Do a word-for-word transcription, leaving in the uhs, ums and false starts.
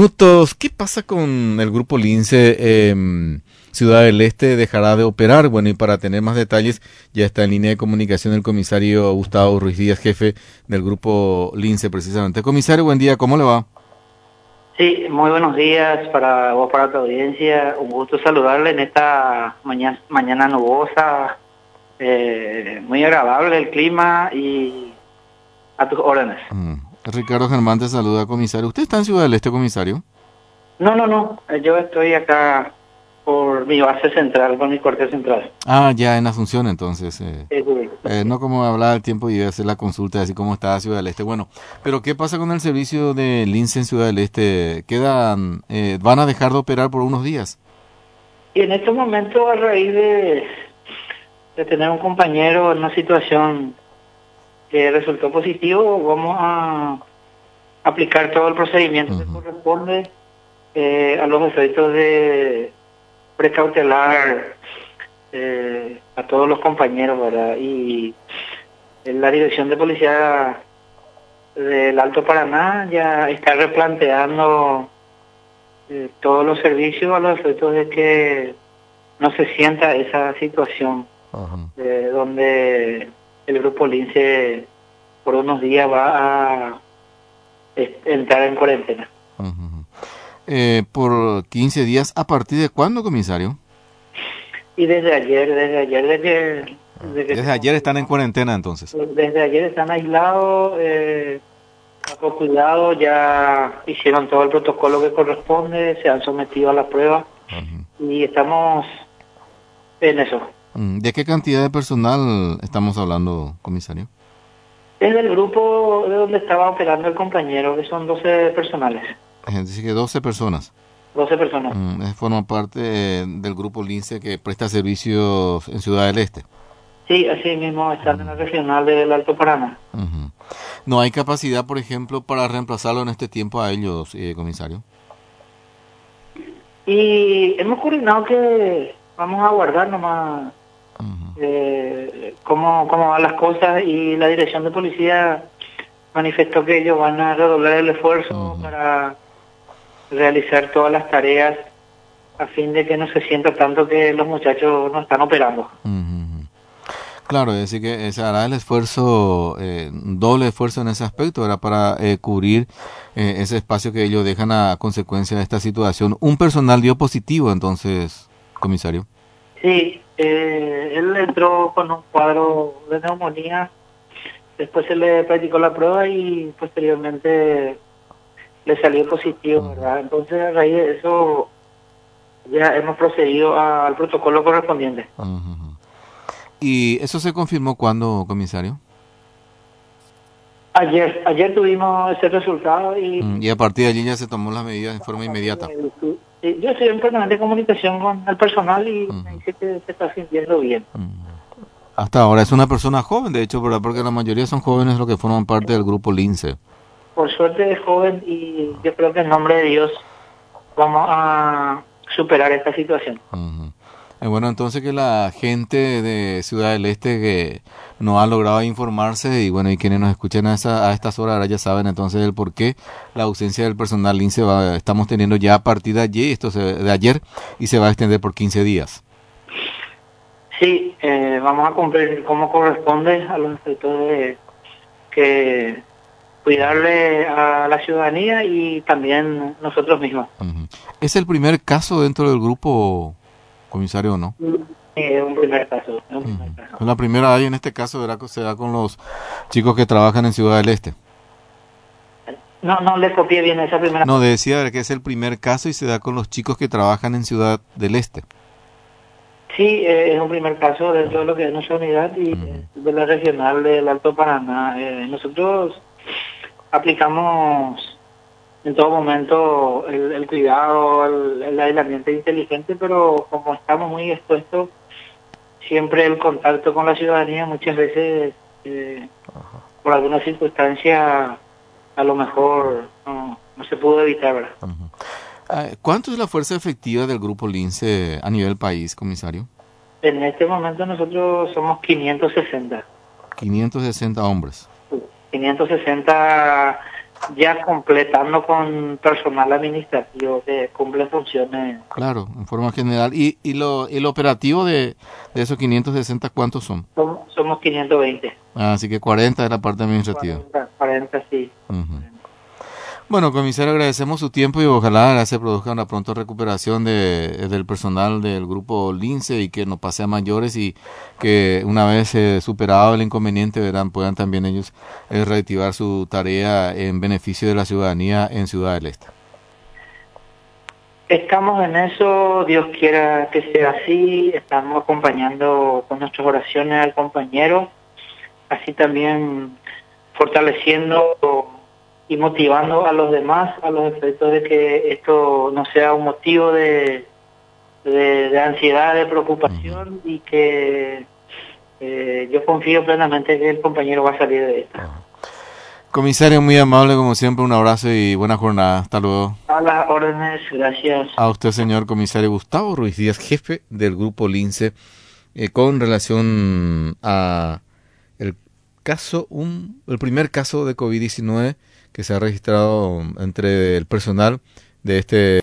Minutos. ¿Qué pasa con el grupo Lince? Eh, Ciudad del Este dejará de operar. Bueno, y para tener más detalles, ya está en línea de comunicación el comisario Gustavo Ruiz Díaz, jefe del grupo Lince, precisamente. Comisario, buen día, ¿cómo le va? Sí, muy buenos días para vos, para tu audiencia. Un gusto saludarle en esta mañana, mañana nubosa, eh, muy agradable el clima y a tus órdenes. Mm. Ricardo Germán te saluda, comisario. ¿Usted está en Ciudad del Este, comisario? No, no, no, yo estoy acá por mi base central, por mi cuartel central. Ah, ya en Asunción, entonces. Eh, Sí, sí. eh, no como hablaba el tiempo y iba a hacer la consulta, así como está Ciudad del Este. Bueno, pero ¿qué pasa con el servicio de Lince en Ciudad del Este? ¿Quedan, eh, van a dejar de operar por unos días? Y en estos momentos, a raíz de, de tener un compañero en una situación que resultó positivo, vamos a aplicar todo el procedimiento uh-huh. que corresponde eh, a los efectos de precautelar eh, a todos los compañeros, ¿verdad? Y en la Dirección de Policía del Alto Paraná ya está replanteando eh, todos los servicios a los efectos de que no se sienta esa situación uh-huh. eh, donde el grupo Lince por unos días va a eh, entrar en cuarentena. Uh-huh. Eh, por quince días, ¿a partir de cuándo, comisario? Y desde ayer, desde ayer, desde, desde, desde ayer están en cuarentena, entonces. Desde ayer están aislados, eh, bajo cuidado, ya hicieron todo el protocolo que corresponde, se han sometido a la prueba uh-huh. y estamos en eso. ¿De qué cantidad de personal estamos hablando, comisario? Es del grupo de donde estaba operando el compañero, que son doce personales. Es decir, que doce personas. doce personas. Mm, forman parte eh, del grupo Lince que presta servicios en Ciudad del Este. Sí, así mismo están uh-huh. en la regional del Alto Paraná. Uh-huh. ¿No hay capacidad, por ejemplo, para reemplazarlo en este tiempo a ellos, eh, comisario? Y hemos coordinado que vamos a aguardar nomás uh-huh. eh, cómo, cómo van las cosas, y la Dirección de Policía manifestó que ellos van a redoblar el esfuerzo uh-huh. para realizar todas las tareas a fin de que no se sienta tanto que los muchachos no están operando. Uh-huh. Claro, es decir que se hará el esfuerzo, eh, doble esfuerzo en ese aspecto, era para eh, cubrir eh, ese espacio que ellos dejan a consecuencia de esta situación. Un personal dio positivo, entonces, comisario. Sí, eh, él entró con un cuadro de neumonía, después se le practicó la prueba y posteriormente le salió positivo, ¿verdad? Entonces, a raíz de eso, ya hemos procedido al protocolo correspondiente. Uh-huh. ¿Y eso se confirmó cuándo, comisario? Ayer, ayer tuvimos ese resultado y... Uh-huh. Y a partir de allí ya se tomó las medidas de forma inmediata. Sí, yo estoy en permanente comunicación con el personal y uh-huh. me dice que se está sintiendo bien. Uh-huh. Hasta ahora es una persona joven, de hecho, ¿verdad? Porque la mayoría son jóvenes los que forman parte del grupo Lince. Por suerte es joven y yo creo que en nombre de Dios vamos a superar esta situación. Uh-huh. Eh, bueno, entonces que la gente de Ciudad del Este que no ha logrado informarse y bueno, y quienes nos escuchan a, esa, a estas horas ahora ya saben entonces el por qué la ausencia del personal Lince va, estamos teniendo ya a partir de ayer, esto se, de ayer y se va a extender por quince días. Sí, eh, vamos a cumplir como corresponde a los efectos de que cuidarle a la ciudadanía y también nosotros mismos. Uh-huh. ¿Es el primer caso dentro del grupo, comisario, o no? Sí, es un primer caso. Es un primer Uh-huh. caso. La primera ahí en este caso ¿verdad? Se da con los chicos que trabajan en Ciudad del Este. No, no le copié bien esa primera. No, decía que es el primer caso y se da con los chicos que trabajan en Ciudad del Este. Sí, eh, es un primer caso dentro de lo que es nuestra unidad y uh-huh. de la regional del Alto Paraná. Eh, nosotros aplicamos en todo momento el, el cuidado, el, el aislamiento inteligente, pero como estamos muy expuestos, siempre el contacto con la ciudadanía muchas veces, eh, uh-huh. por alguna circunstancia, a lo mejor no, no se pudo evitar, ¿verdad? Uh-huh. Uh, ¿Cuánto es la fuerza efectiva del grupo Lince a nivel país, comisario? En este momento nosotros somos quinientos sesenta. quinientos sesenta hombres. quinientos sesenta ya completando con personal administrativo que cumple funciones. Claro, en forma general. ¿Y, y lo, el operativo de, de esos quinientos sesenta cuántos son? Somos, somos quinientos veinte. Ah, así que cuarenta es la parte administrativa. cuarenta, cuarenta sí. Uh-huh. Bueno, comisario, agradecemos su tiempo y ojalá se produzca una pronta recuperación de, del personal del grupo Lince y que no pase a mayores y que una vez eh, superado el inconveniente verán puedan también ellos eh, reactivar su tarea en beneficio de la ciudadanía en Ciudad del Este. Estamos en eso, Dios quiera que sea así, estamos acompañando con nuestras oraciones al compañero, así también fortaleciendo y motivando a los demás a los efectos de que esto no sea un motivo de, de, de ansiedad, de preocupación uh-huh. y que eh, yo confío plenamente que el compañero va a salir de esto. Uh-huh. Comisario, muy amable como siempre, un abrazo y buena jornada. Hasta luego. A las órdenes, gracias. A usted, señor comisario Gustavo Ruiz Díaz, jefe del grupo Lince, eh, con relación a el caso, un, el primer caso de COVID diecinueve que se ha registrado entre el personal de este